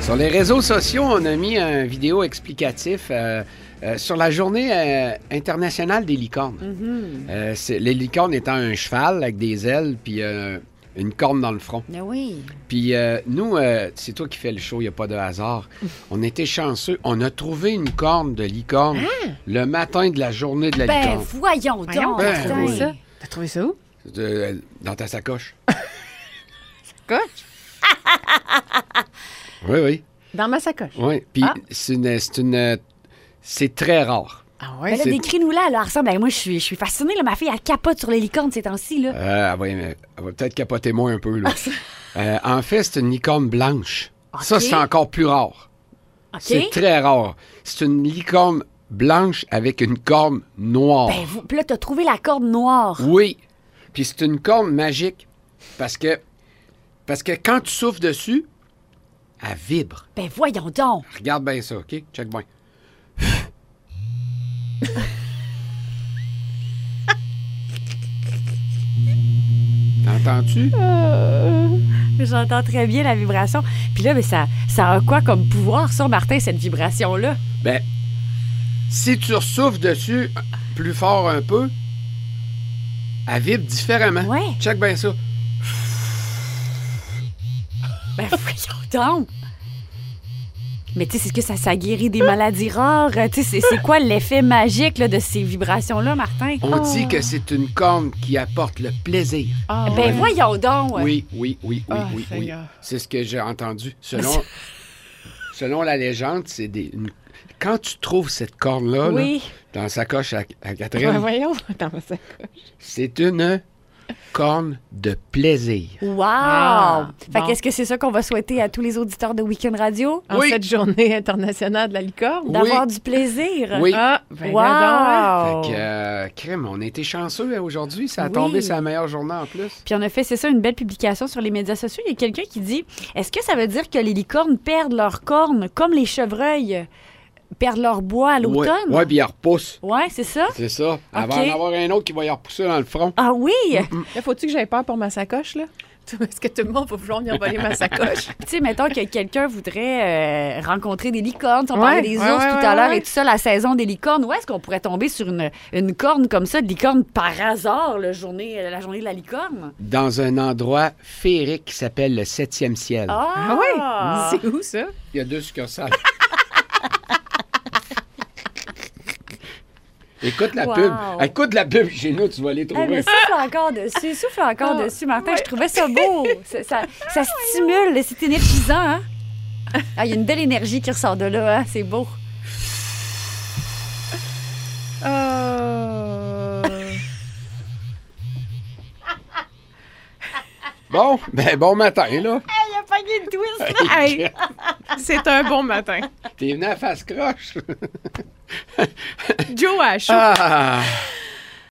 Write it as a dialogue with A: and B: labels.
A: Sur les réseaux sociaux, on a mis un vidéo explicatif sur la journée internationale des licornes. Les licornes étant un cheval avec des ailes puis une corne dans le front.
B: Mais oui.
A: Puis nous, c'est toi qui fais le show, il n'y a pas de hasard. On était chanceux. On a trouvé une corne de licorne le matin de la journée de la licorne.
B: Voyons donc.
A: Oui.
C: T'as trouvé ça où?
A: Dans ta sacoche.
C: Sacoche?
A: Oui.
C: Dans ma sacoche?
A: Oui. Puis c'est très rare.
C: Ah
B: Ben
C: ouais?
B: là, décris-nous-la, là, ressemble. Ben, moi, je suis fascinée, là. Ma fille, elle capote sur les licornes ces temps-ci, là.
A: Elle va peut-être capoter moins un peu, là. En fait, c'est une licorne blanche.
B: OK.
A: Ça, c'est encore plus rare.
B: OK.
A: C'est très rare. C'est une licorne blanche avec une corne noire.
B: Puis là, t'as trouvé la corde noire.
A: Oui. Puis c'est une corne magique. Parce que quand tu souffles dessus, elle vibre.
B: Ben, voyons donc.
A: Regarde bien ça, OK? Check bien. T'entends-tu?
B: J'entends très bien la vibration. Puis là, mais ça a quoi comme pouvoir, ça, Martin, cette vibration-là?
A: Ben, si tu ressouffles dessus plus fort un peu, elle vibre différemment.
B: Ouais.
A: Check bien ça.
B: Ben, voyons donc. Mais tu sais, est-ce que ça guérit des maladies rares? Tu sais, c'est quoi l'effet magique là, de ces vibrations-là, Martin?
A: On dit que c'est une corne qui apporte le plaisir.
C: Ah,
B: Ben,
C: ouais.
B: voyons donc.
A: Oui.
C: Seigneur.
A: C'est ce que j'ai entendu. Selon la légende, c'est quand tu trouves cette corne-là,
B: Oui.
A: là, dans la sacoche à Catherine,
C: Ouais, voyons, dans ma sacoche.
A: c'est une corne de plaisir.
B: Wow! Fait
C: bon.
B: qu'est-ce que c'est ça qu'on va souhaiter à tous les auditeurs de Week-end Radio?
C: En
A: Oui.
C: cette journée internationale de la licorne?
B: D'avoir du plaisir?
A: Oui.
C: Ah, ben
B: Wow!
A: Fait que, crème, on a été chanceux aujourd'hui. Ça a
B: Oui.
A: tombé sur la meilleure journée en plus.
B: Puis on a fait, c'est ça, une belle publication sur les médias sociaux. Il y a quelqu'un qui dit, est-ce que ça veut dire que les licornes perdent leurs cornes comme les chevreuils perdent leur bois à l'automne?
A: Oui, puis il repousse.
B: Ouais, c'est ça?
A: C'est ça. Elle va
B: OK.
A: en avoir un autre qui va y repousser dans le front.
B: Ah oui?
C: Là, faut-tu que j'aie peur pour ma sacoche, là? Est-ce que tout le monde va vouloir venir voler ma sacoche?
B: Tu sais, mettons que quelqu'un voudrait rencontrer des licornes. On parlait des ours tout à l'heure et tout ça, la saison des licornes. Où est-ce qu'on pourrait tomber sur une corne comme ça, de licorne par hasard, la journée de la licorne?
A: Dans un endroit féerique qui s'appelle le 7e ciel.
C: Ah oui? C'est où, ça?
A: Il y a 2 succursales. Écoute la
B: Wow.
A: pub. Écoute la pub chez nous, tu vas les
B: Eh,
A: trouver.
B: mais souffle encore dessus, Martin. Je trouvais ça beau. Ça stimule, c'est énergisant. Hein? Ah, il y a une belle énergie qui ressort de là. Hein? C'est beau.
A: Bon, bon matin, là.
B: Il a pogné le twist.
C: Hey, c'est un bon matin.
A: T'es venu à face croche.
C: Joe à chaud.
A: Ah!